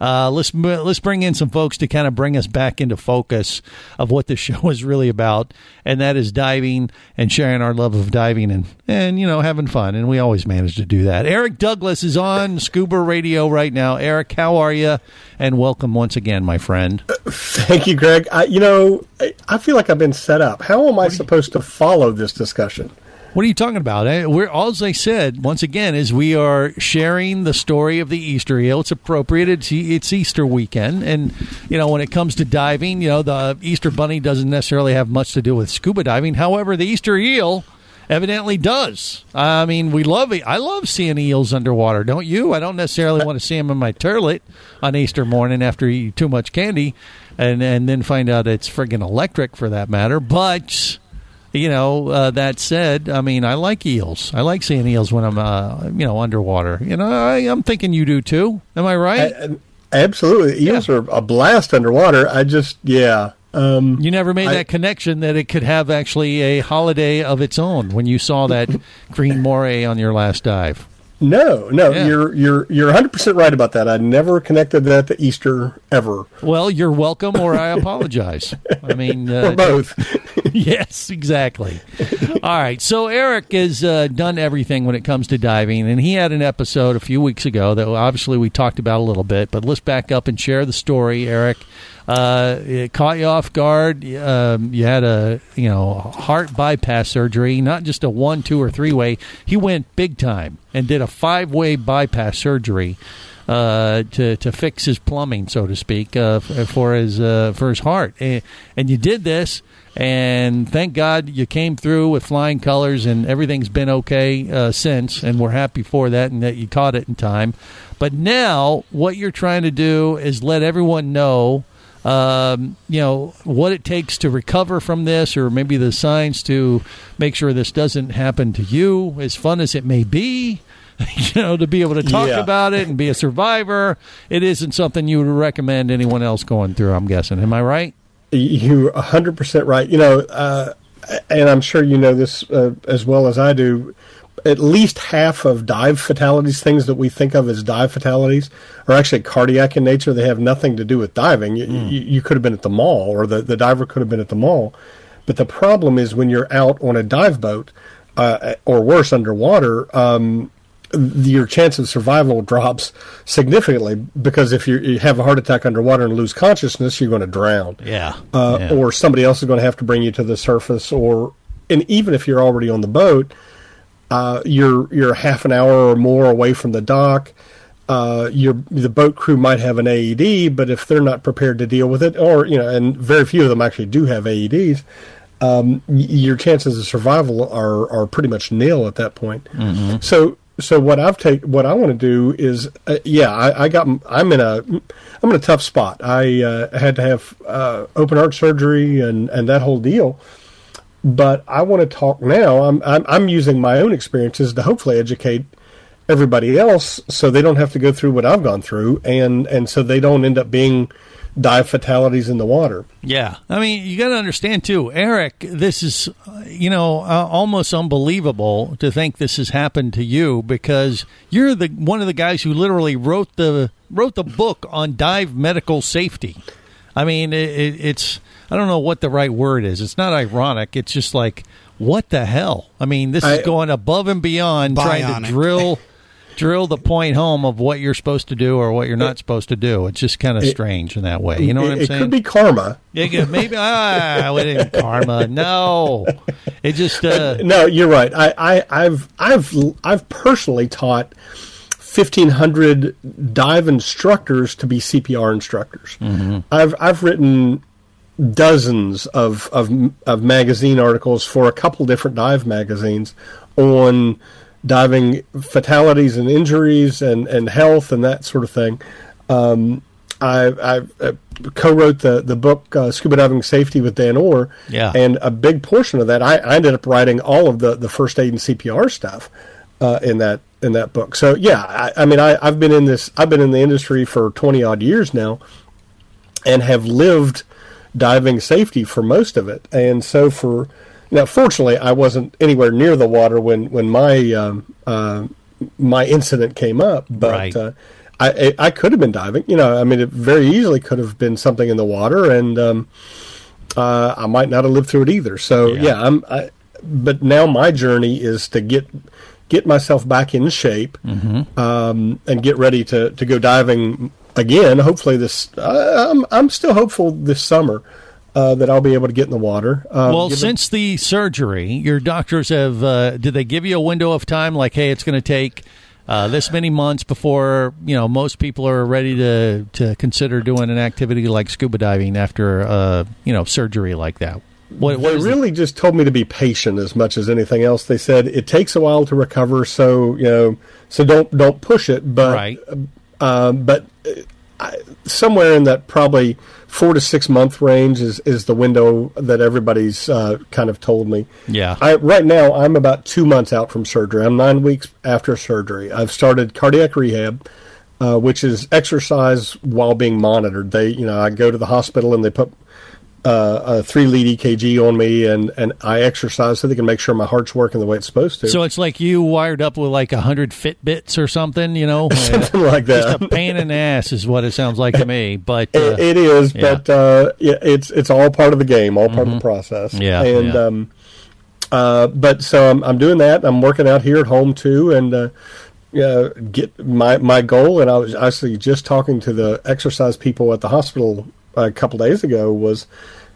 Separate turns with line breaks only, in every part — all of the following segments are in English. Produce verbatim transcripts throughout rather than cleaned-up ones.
Uh, let's let's bring in some folks to kind of bring us back into focus of what the show is really about, and that is diving and sharing our love of diving and, and you know, having fun. And we always manage to do that. Eric Douglas is on Scuba Radio right now. Eric, how are you? And welcome once again, my friend.
Thank you, Greg. I, you know, I, I feel like I've been set up. How am I supposed to follow this discussion?
What are you talking about? We're, all I said, once again, is we are sharing the story of the Easter eel. It's appropriate. It's, it's Easter weekend. And, you know, when it comes to diving, you know, the Easter bunny doesn't necessarily have much to do with scuba diving. However, the Easter eel evidently does. I mean, we love it. I love seeing eels underwater, don't you? I don't necessarily want to see them in my toilet on Easter morning after eating too much candy and, and then find out it's friggin' electric for that matter. But... You know, uh, that said, I mean, I like eels. I like seeing eels when I'm, uh, you know, underwater. You know, I, I'm thinking you do too. Am I right?
I, absolutely. Eels yeah. are a blast underwater. I just, yeah. Um,
you never made I, that connection that it could have actually a holiday of its own when you saw that green moray on your last dive.
No, no,
yeah.
you're you're you're one hundred percent right about that. I never connected that to Easter ever.
Well, you're welcome, or I apologize. I mean, uh,
or both.
Yes, exactly. All right, so Eric has uh, done everything when it comes to diving, and he had an episode a few weeks ago that obviously we talked about a little bit, but let's back up and share the story, Eric. Uh, it caught you off guard. Um, you had a you know heart bypass surgery, not just a one, two, or three way. He went big time and did a five way bypass surgery uh, to to fix his plumbing, so to speak, uh, for his uh, for his heart. And, and you did this, and thank God you came through with flying colors, and everything's been okay uh, since. And we're happy for that, and that you caught it in time. But now, what you're trying to do is let everyone know. Um, you know, what it takes to recover from this, or maybe the signs to make sure this doesn't happen to you, as fun as it may be, you know, to be able to talk yeah. about it and be a survivor. It isn't something you would recommend anyone else going through, I'm guessing. Am I right?
You're one hundred percent right. You know, uh, and I'm sure you know this uh, as well as I do, at least half of dive fatalities, things that we think of as dive fatalities, are actually cardiac in nature. They have nothing to do with diving. You, mm. you, you could have been at the mall, or the, the diver could have been at the mall. But the problem is when you're out on a dive boat, uh, or worse, underwater, um, your chance of survival drops significantly, because if you, you have a heart attack underwater and lose consciousness, you're going to drown.
Yeah.
Uh,
yeah.
Or somebody else is going to have to bring you to the surface, or and even if you're already on the boat, Uh, you're you're half an hour or more away from the dock. Uh, your the boat crew might have an A E D, but if they're not prepared to deal with it, or you know, and very few of them actually do have A E Ds, um, y- your chances of survival are are pretty much nil at that point.
Mm-hmm.
So so what I've take what I want to do is uh, yeah I, I got I'm in a I'm in a tough spot. I uh, had to have uh, open heart surgery and and that whole deal. But I want to talk now. I'm, I'm I'm using my own experiences to hopefully educate everybody else, so they don't have to go through what I've gone through, and, and so they don't end up being dive fatalities in the water.
Yeah, I mean, you got to understand too, Eric. This is, you know, uh, almost unbelievable to think this has happened to you, because you're the one of the guys who literally wrote the wrote the book on dive medical safety. I mean, it, it, it's. I don't know what the right word is. It's not ironic. It's just like, what the hell? I mean, this is I, going above and beyond bionic. Trying to drill drill the point home of what you're supposed to do or what you're not supposed to do. It's just kind of strange in that way. You know what I'm
it
saying?
It could be karma.
It, maybe, ah, it ain't karma. No. It just... Uh,
no, you're right. I, I, I've, I've, I've personally taught fifteen hundred dive instructors to be C P R instructors. Mm-hmm. I've, I've written dozens of, of of magazine articles for a couple different dive magazines on diving fatalities and injuries and, and health and that sort of thing. Um, I, I co-wrote the the book uh, Scuba Diving Safety with Dan Orr,
yeah.
and a big portion of that I, I ended up writing all of the, the first aid and C P R stuff uh, in that in that book. So yeah, I, I mean I, I've been in this I've been in the industry for twenty odd years now, and have lived diving safety for most of it. And so for now, fortunately, I wasn't anywhere near the water when when my um, uh, my incident came up, but
right.
uh, I, I I could have been diving. You know, I mean, it very easily could have been something in the water, and um, uh, I might not have lived through it either. So yeah, yeah I'm. I, but now my journey is to get get myself back in shape, mm-hmm. um, and get ready to, to go diving again. Hopefully, this uh, I'm I'm still hopeful this summer. Uh, that I'll be able to get in the water. Um,
well, since the surgery, your doctors have, uh, did they give you a window of time, like, hey, it's going to take uh, this many months before, you know, most people are ready to, to consider doing an activity like scuba diving after, uh, you know, surgery like that? What, what
they really that? just told me to be patient as much as anything else. They said it takes a while to recover, so, you know, so don't don't push it. But,
right.
uh, but I, somewhere in that probably four to six month range is, is the window that everybody's uh, kind of told me.
Yeah.
I, right now, I'm about two months out from surgery. I'm nine weeks after surgery. I've started cardiac rehab, uh, which is exercise while being monitored. They, you know, I go to the hospital and they put uh, a three lead E K G on me, and, and I exercise so they can make sure my heart's working the way it's supposed to.
So it's like you wired up with like a hundred Fitbits or something, you know,
something like that.
Just a pain in the ass is what it sounds like to me. But uh,
it, it is, yeah. but uh, yeah, it's it's all part of the game, all part mm-hmm. of the process.
Yeah,
and
yeah.
um, uh, but so I'm, I'm doing that. I'm working out here at home too, and uh, yeah, get my my goal. And I was actually just talking to the exercise people at the hospital a couple days ago was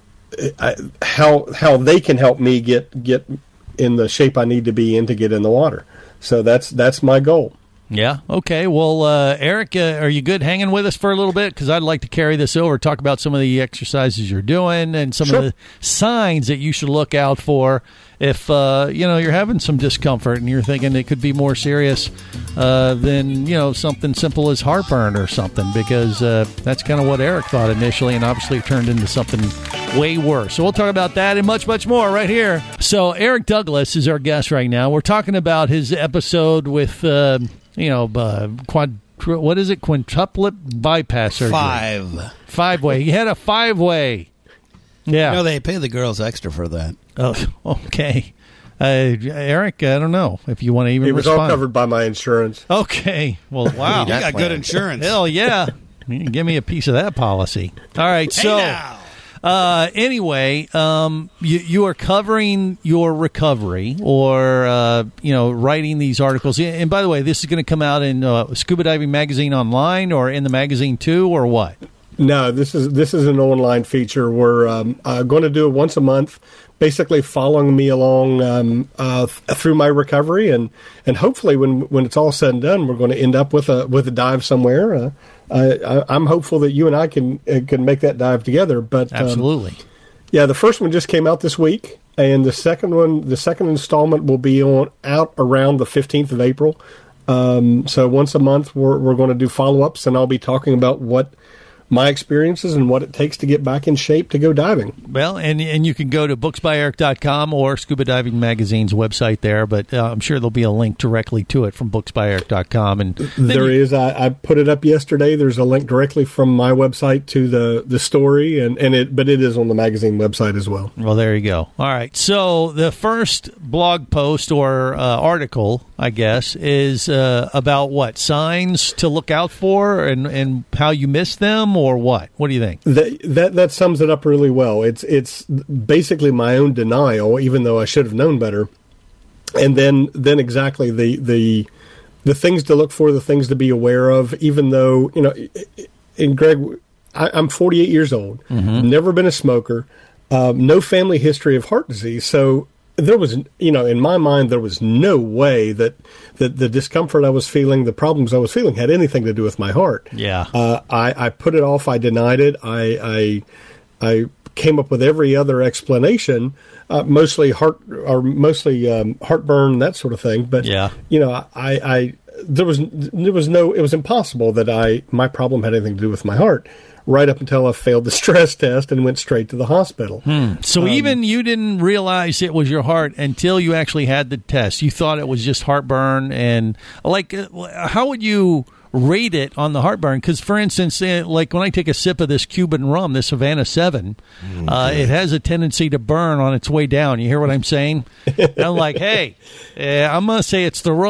I, how how they can help me get get in the shape I need to be in to get in the water. So that's that's my goal.
Yeah. Okay. Well, uh, Eric, uh, are you good hanging with us for a little bit? Because I'd like to carry this over, talk about some of the exercises you're doing and some
sure.
of the signs that you should look out for if uh, you know you're having some discomfort and you're thinking it could be more serious uh, than you know something simple as heartburn or something. Because uh, that's kind of what Eric thought initially, and obviously it turned into something way worse. So we'll talk about that and much, much more right here. So Eric Douglas is our guest right now. We're talking about his episode with. Uh, You know, uh, quad. What is it? Quintuplet bypass surgery.
Five.
Five way. He had a five way. Yeah.
No, they pay the girls extra for that.
Oh, okay. Uh, Eric, I don't know if you want to even.
It was
respond.
all covered by my insurance.
Okay. Well, wow.
You got good insurance.
Hell yeah. You can give me a piece of that policy. All right.
Hey
so.
now.
Uh, anyway, um, you, you are covering your recovery or, uh, you know, writing these articles. And by the way, this is going to come out in uh, Scuba Diving Magazine online or in the magazine too, or what?
No, this is this is an online feature. We're um, uh, going to do it once a month, basically following me along um, uh, th- through my recovery, and, and hopefully when when it's all said and done, we're going to end up with a with a dive somewhere. Uh, I, I'm hopeful that you and I can uh, can make that dive together. But um,
absolutely,
yeah. The first one just came out this week, and the second one, the second installment, will be on out around the fifteenth of April. Um, so once a month, we're we're going to do follow ups, and I'll be talking about what my experiences and what it takes to get back in shape to go diving.
Well, and and you can go to books by eric dot com or Scuba Diving Magazine's website there, but uh, I'm sure there'll be a link directly to it from books by eric dot com. And
there
you-
is. I, I put it up yesterday. There's a link directly from my website to the, the story, and, and it, but it is on the magazine website as well.
Well, there you go. All right. So the first blog post or uh, article, I guess, is uh, about what? Signs to look out for and, and how you miss them, or what? What do you think?
That, that that sums it up really well. It's it's basically my own denial, even though I should have known better. And then then exactly the the the things to look for, the things to be aware of. Even though you know, and Greg, I, I'm forty-eight years old, mm-hmm. never been a smoker, um, no family history of heart disease, so. There was, you know, in my mind, there was no way that, that the discomfort I was feeling, the problems I was feeling, had anything to do with my heart.
Yeah.
Uh, I, I put it off. I denied it. I, I, I came up with every other explanation, uh, mostly heart or mostly um, heartburn, that sort of thing. But
yeah.
you know, I, I there was there was no. It was impossible that I my problem had anything to do with my heart. Right up until I failed the stress test and went straight to the hospital.
Hmm. So um, even you didn't realize it was your heart until you actually had the test. You thought it was just heartburn. And like, how would you rate it on the heartburn? Because, for instance, like when I take a sip of this Cuban rum, this Havana seven, okay. uh, it has a tendency to burn on its way down. You hear what I'm saying? And I'm like, hey, uh, I'm going to say it's the rum.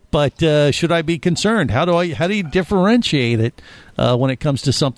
But uh, should I be concerned? How do I? How do you differentiate it uh, when it comes to something